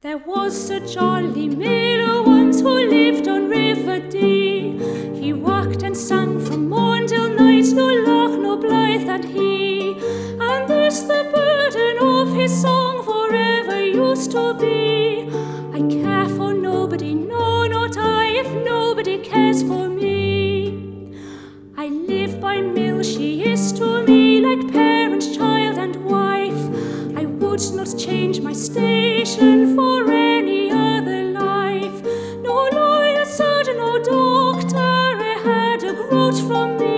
There was a jolly miller once who lived on River Dee. He walked and sang from morn till night, no lark, no blithe than he. And this the burden of his song forever used to be: I care for nobody, no, not I, if nobody cares for me. I live by Mill, she is to me like parent, child, and wife. I would not change my station for any other life. No lawyer, surgeon, or doctor had a groat from me.